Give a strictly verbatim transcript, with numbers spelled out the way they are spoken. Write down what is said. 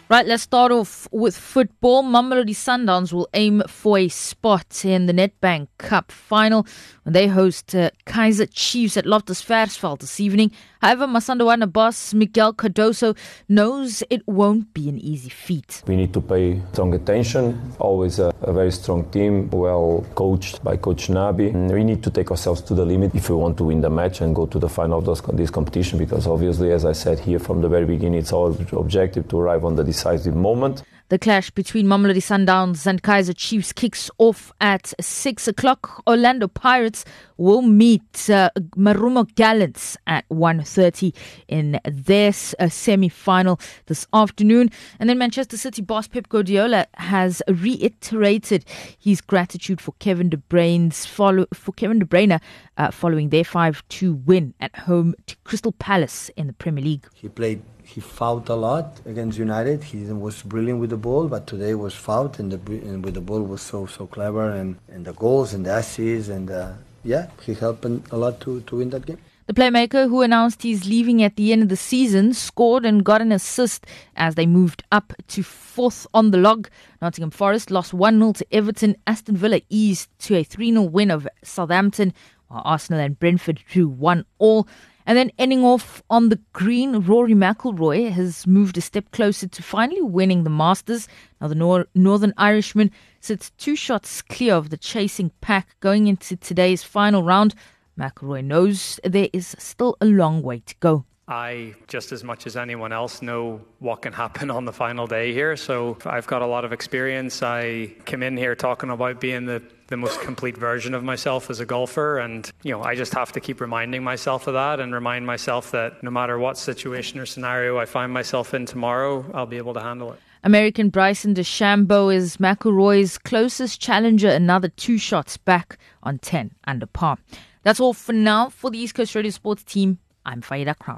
Right, let's start off with football. Mamelodi Sundowns will aim for a spot in the Nedbank Cup final when they host uh, Kaizer Chiefs at Loftus Versfeld this evening. However, Masandawana boss Miguel Cardoso knows it won't be an easy feat. We need to pay strong attention. Always a, a very strong team, well coached by Coach Nabi. We need to take ourselves to the limit if we want to win the match and go to the final of those, this competition, because obviously, as I said here from the very beginning, it's our objective to arrive on the decisive moment. The clash between Mamelodi Sundowns and Kaizer Chiefs kicks off at six o'clock. Orlando Pirates will meet uh, Marumo Gallants at one thirty in their uh, semi-final this afternoon. And then Manchester City boss Pep Guardiola has reiterated his gratitude for Kevin De Bruyne's follow for Kevin De Bruyne uh, following their five two win at home to Crystal Palace in the Premier League. He played He fought a lot against United. He was brilliant with the ball, but today was fought, and, the, and with the ball was so so clever, and, and the goals and the assists, and uh, yeah, he helped a lot to, to win that game. The playmaker, who announced he's leaving at the end of the season, scored and got an assist as they moved up to fourth on the log. Nottingham Forest lost one nil to Everton. Aston Villa eased to a three nil win of Southampton, while Arsenal and Brentford drew one all. And then ending off on the green, Rory McIlroy has moved a step closer to finally winning the Masters. Now the Nor- Northern Irishman sits two shots clear of the chasing pack going into today's final round. McIlroy knows there is still a long way to go. I, just as much as anyone else, know what can happen on the final day here. So I've got a lot of experience. I came in here talking about being the, the most complete version of myself as a golfer. And, you know, I just have to keep reminding myself of that and remind myself that no matter what situation or scenario I find myself in tomorrow, I'll be able to handle it. American Bryson DeChambeau is McIlroy's closest challenger, another two shots back on ten under par. That's all for now. For the East Coast Radio Sports team, I'm Faida Crown.